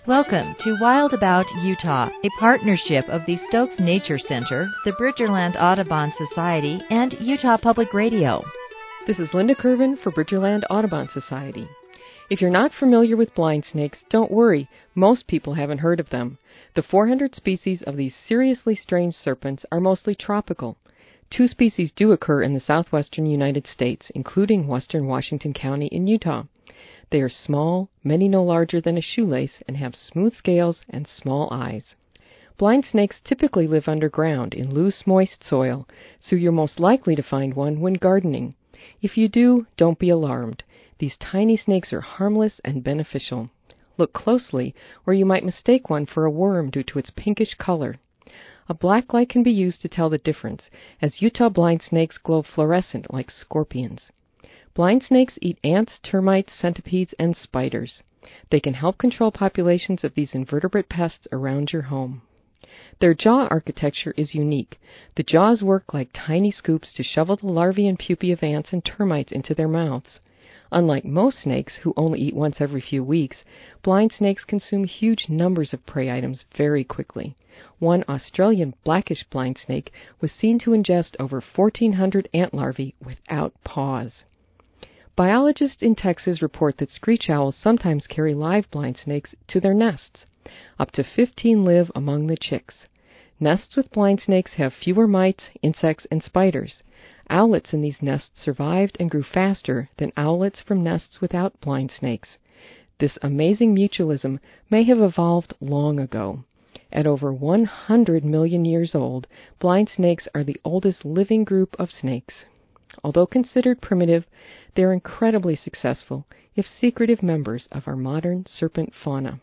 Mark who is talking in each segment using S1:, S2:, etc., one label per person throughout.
S1: Welcome to Wild About Utah, a partnership of the Stokes Nature Center, the Bridgerland Audubon Society, and Utah Public Radio.
S2: This is Linda Curvin for Bridgerland Audubon Society. If you're not familiar with blind snakes, don't worry. Most people haven't heard of them. The 400 species of these seriously strange serpents are mostly tropical. 2 species do occur in the southwestern United States, including western Washington County in Utah. They are small, many no larger than a shoelace, and have smooth scales and small eyes. Blind snakes typically live underground in loose, moist soil, so you're most likely to find one when gardening. If you do, don't be alarmed. These tiny snakes are harmless and beneficial. Look closely, or you might mistake one for a worm due to its pinkish color. A black light can be used to tell the difference, as Utah blind snakes glow fluorescent like scorpions. Blind snakes eat ants, termites, centipedes, and spiders. They can help control populations of these invertebrate pests around your home. Their jaw architecture is unique. The jaws work like tiny scoops to shovel the larvae and pupae of ants and termites into their mouths. Unlike most snakes, who only eat once every few weeks, blind snakes consume huge numbers of prey items very quickly. One Australian blackish blind snake was seen to ingest over 1,400 ant larvae without pause. Biologists in Texas report that screech owls sometimes carry live blind snakes to their nests. Up to 15 live among the chicks. Nests with blind snakes have fewer mites, insects, and spiders. Owlets in these nests survived and grew faster than owlets from nests without blind snakes. This amazing mutualism may have evolved long ago. At over 100 million years old, blind snakes are the oldest living group of snakes. Although considered primitive, they are incredibly successful, if secretive, members of our modern serpent fauna.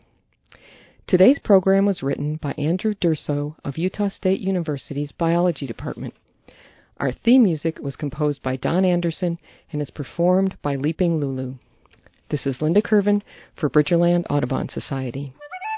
S2: Today's program was written by Andrew Durso of Utah State University's Biology Department. Our theme music was composed by Don Anderson and is performed by Leaping Lulu. This is Linda Curvin for Bridgerland Audubon Society.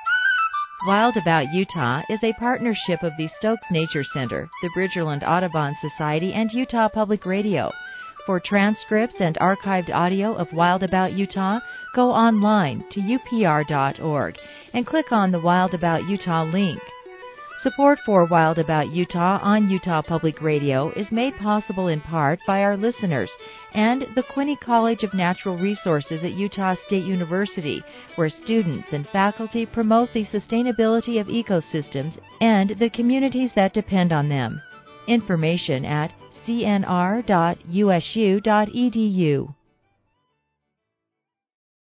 S1: Wild About Utah is a partnership of the Stokes Nature Center, the Bridgerland Audubon Society, and Utah Public Radio. For transcripts and archived audio of Wild About Utah, go online to upr.org and click on the Wild About Utah link. Support for Wild About Utah on Utah Public Radio is made possible in part by our listeners and the Quinney College of Natural Resources at Utah State University, where students and faculty promote the sustainability of ecosystems and the communities that depend on them. Information at cnr.usu.edu.